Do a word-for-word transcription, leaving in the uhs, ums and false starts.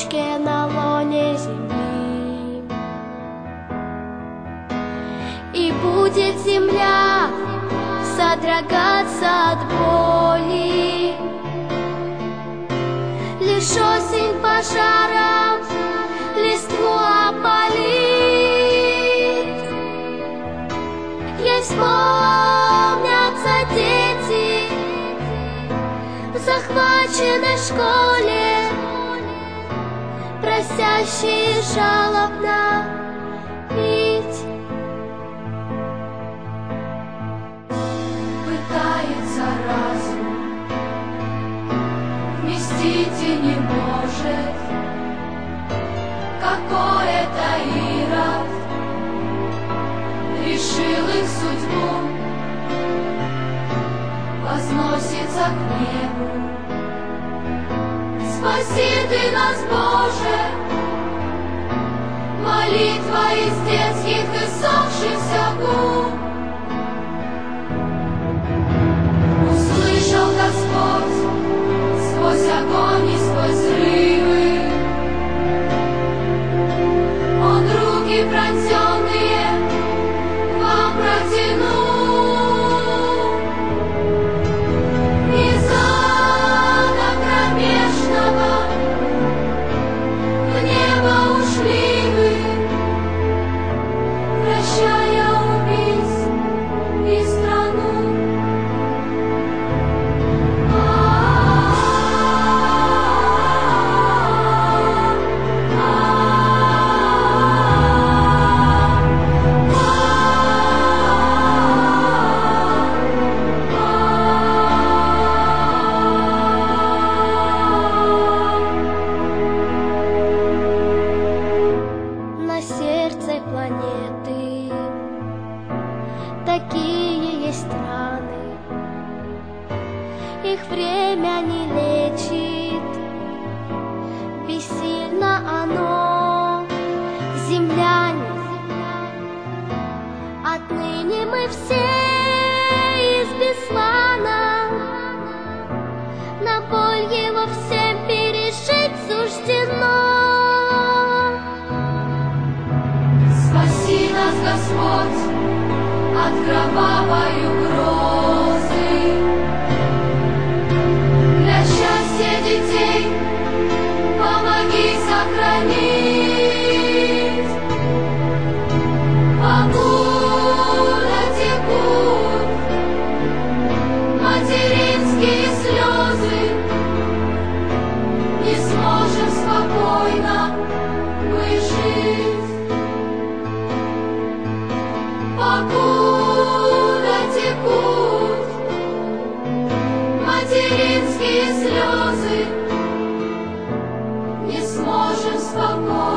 точке на лоне земли. И будет земля содрогаться от боли, лишь осень пожаром листву опалит. Ей вспомнятся дети в захваченной школе, просящие жалобно пить. Пытается разум, вместить и не может. Какой-то Ирод решил их судьбу, возносится к небу. Спаси ты нас, Боже, молитва из детских иссохшихся губ. Услышал Господь сквозь огонь и сквозь взрывы, Он руки пронзенные к вам протянул. Из ада кромешного в небо ушли вы, прощая убийц и страну. На сердце планеты такие есть страны, их время не лечит, бессильно оно. Земляне, отныне мы все из Беслана, на боль его всем пережить суждено. Спаси нас, Господь, от кровавой угрозы. Для счастья детей помоги сохранить. Покуда текут материнские слезы, не сможем спокойно мы жить. Покуда текут материнские слезы, не сможем спокойно